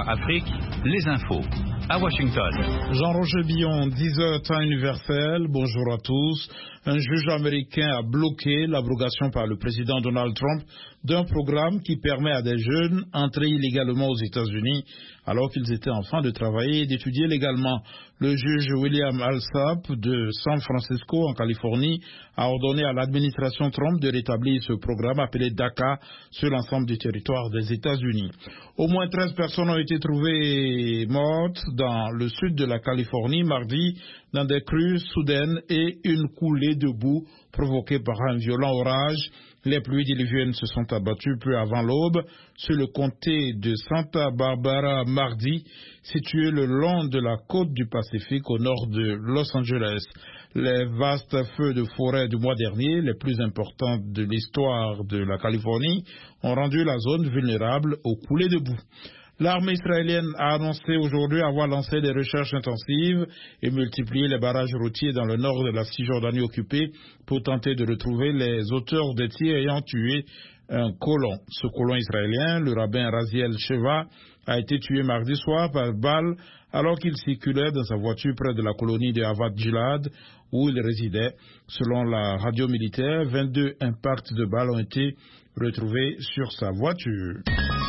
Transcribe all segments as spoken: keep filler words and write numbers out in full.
Afrique, les infos. À Washington. Jean-Roger Billon, dix heures temps universel. Bonjour à tous. Un juge américain a bloqué l'abrogation par le président Donald Trump d'un programme qui permet à des jeunes entrés illégalement aux États-Unis alors qu'ils étaient en train de travailler et d'étudier légalement. Le juge William Alsop de San Francisco en Californie a ordonné à l'administration Trump de rétablir ce programme appelé DACA sur l'ensemble du territoire des États-Unis. Au moins treize personnes ont été trouvées mortes dans le sud de la Californie mardi dans des crues soudaines et une coulée de boue provoquée par un violent orage. Les pluies diluviennes se sont abattues peu avant l'aube sur le comté de Santa Barbara mardi, situé le long de la côte du Pacifique au nord de Los Angeles. Les vastes feux de forêt du mois dernier, les plus importants de l'histoire de la Californie, ont rendu la zone vulnérable aux coulées de boue. L'armée israélienne a annoncé aujourd'hui avoir lancé des recherches intensives et multiplié les barrages routiers dans le nord de la Cisjordanie occupée pour tenter de retrouver les auteurs des tirs ayant tué un colon. Ce colon israélien, le rabbin Raziel Sheva, a été tué mardi soir par balle alors qu'il circulait dans sa voiture près de la colonie de Havat Gilad où il résidait. Selon la radio militaire, vingt-deux impacts de balles ont été retrouvés sur sa voiture.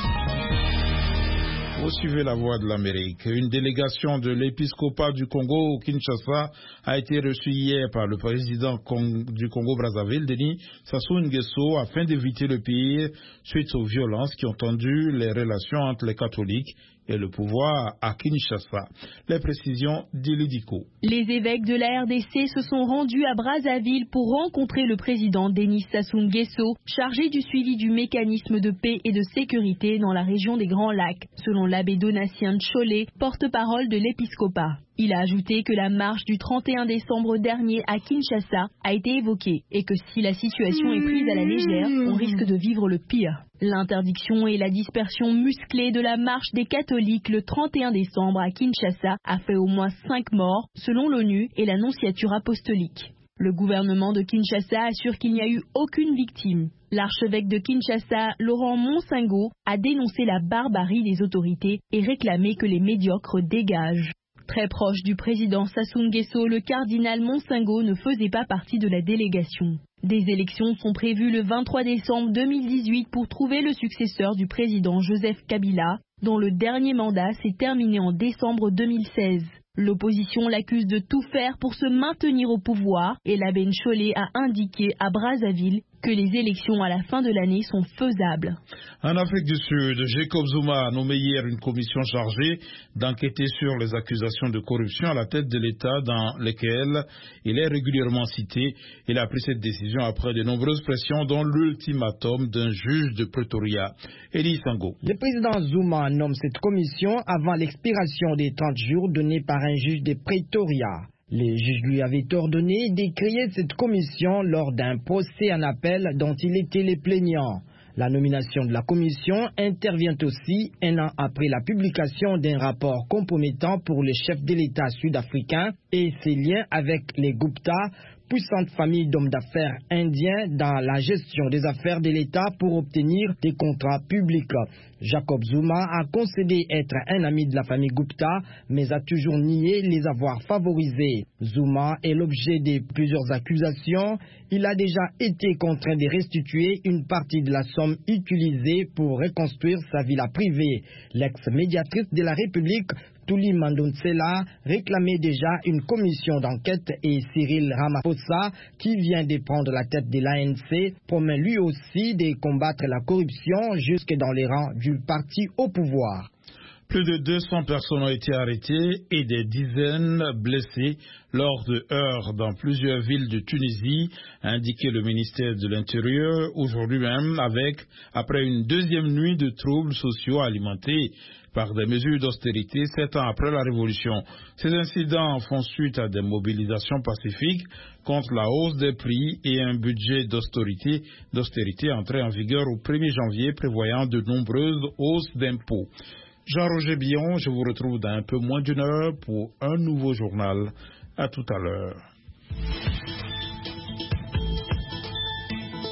Vous suivez la voix de l'Amérique. Une délégation de l'épiscopat du Congo au Kinshasa a été reçue hier par le président du Congo-Brazzaville, Denis Sassou Nguesso, afin d'éviter le pire suite aux violences qui ont tendu les relations entre les catholiques et le pouvoir à Kinshasa. Les précisions d'Ilidico. Les évêques de la R D C se sont rendus à Brazzaville pour rencontrer le président Denis Sassou Nguesso, chargé du suivi du mécanisme de paix et de sécurité dans la région des Grands Lacs, selon l'abbé Donatien Tcholé, porte-parole de l'épiscopat. Il a ajouté que la marche du trente et un décembre dernier à Kinshasa a été évoquée et que si la situation est prise à la légère, on risque de vivre le pire. L'interdiction et la dispersion musclée de la marche des catholiques le trente et un décembre à Kinshasa a fait au moins cinq morts, selon l'ONU et l'Annonciature apostolique. Le gouvernement de Kinshasa assure qu'il n'y a eu aucune victime. L'archevêque de Kinshasa, Laurent Monsingo, a dénoncé la barbarie des autorités et réclamé que les médiocres dégagent. Très proche du président Sassou Nguesso, le cardinal Monsingo ne faisait pas partie de la délégation. Des élections sont prévues le vingt-trois décembre deux mille dix-huit pour trouver le successeur du président Joseph Kabila, dont le dernier mandat s'est terminé en décembre deux mille seize. L'opposition l'accuse de tout faire pour se maintenir au pouvoir et l'abbé Ncholé a indiqué à Brazzaville que les élections à la fin de l'année sont faisables. En Afrique du Sud, Jacob Zuma a nommé hier une commission chargée d'enquêter sur les accusations de corruption à la tête de l'État dans lesquelles il est régulièrement cité. Il a pris cette décision après de nombreuses pressions, dont l'ultimatum d'un juge de Pretoria. Elie Sango. Le président Zuma nomme cette commission avant l'expiration des trente jours donnés par un juge de Pretoria. Les juges lui avaient ordonné de créer cette commission lors d'un procès en appel dont il était le plaignant. La nomination de la commission intervient aussi un an après la publication d'un rapport compromettant pour le chef de l'État sud-africain et ses liens avec les Gupta, puissante famille d'hommes d'affaires indiens dans la gestion des affaires de l'État pour obtenir des contrats publics. Jacob Zuma a concédé être un ami de la famille Gupta, mais a toujours nié les avoir favorisés. Zuma est l'objet de plusieurs accusations. Il a déjà été contraint de restituer une partie de la somme utilisée pour reconstruire sa villa privée. L'ex-médiatrice de la République, Thuli Madonsela, réclamait déjà une commission d'enquête et Cyril Ramaphosa, qui vient de prendre la tête de l'A N C, promet lui aussi de combattre la corruption jusque dans les rangs du parti au pouvoir. Plus de deux cents personnes ont été arrêtées et des dizaines blessées lors de heurts dans plusieurs villes de Tunisie, a indiqué le ministère de l'Intérieur aujourd'hui même, avec après une deuxième nuit de troubles sociaux alimentés par des mesures d'austérité sept ans après la Révolution. Ces incidents font suite à des mobilisations pacifiques contre la hausse des prix et un budget d'austérité, d'austérité entré en vigueur au premier janvier prévoyant de nombreuses hausses d'impôts. Jean-Roger Billon, je vous retrouve dans un peu moins d'une heure pour un nouveau journal. À tout à l'heure.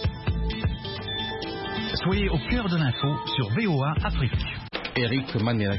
Soyez au cœur de l'info sur V O A Afrique. Eric Maniera.